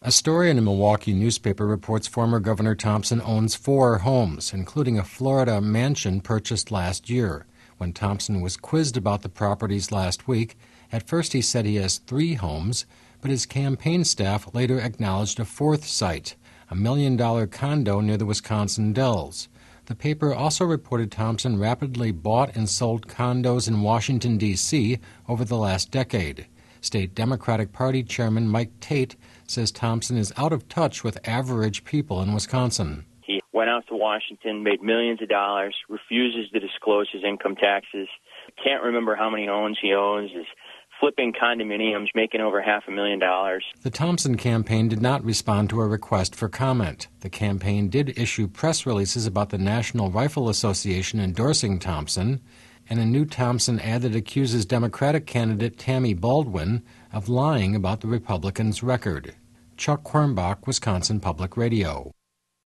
A story in a Milwaukee newspaper reports former Governor Thompson owns 4 homes, including a Florida mansion purchased last year. When Thompson was quizzed about the properties last week, at first he said he has 3 homes, but his campaign staff later acknowledged a 4th site, a $1 million condo near the Wisconsin Dells. The paper also reported Thompson rapidly bought and sold condos in Washington, D.C. over the last decade. State Democratic Party Chairman Mike Tate says Thompson is out of touch with average people in Wisconsin. He went out to Washington, made millions of dollars, refuses to disclose his income taxes, can't remember how many homes he owns, is flipping condominiums, making over $500,000. The Thompson campaign did not respond to a request for comment. The campaign did issue press releases about the National Rifle Association endorsing Thompson, and a new Thompson ad that accuses Democratic candidate Tammy Baldwin of lying about the Republicans' record. Chuck Quirmbach, Wisconsin Public Radio.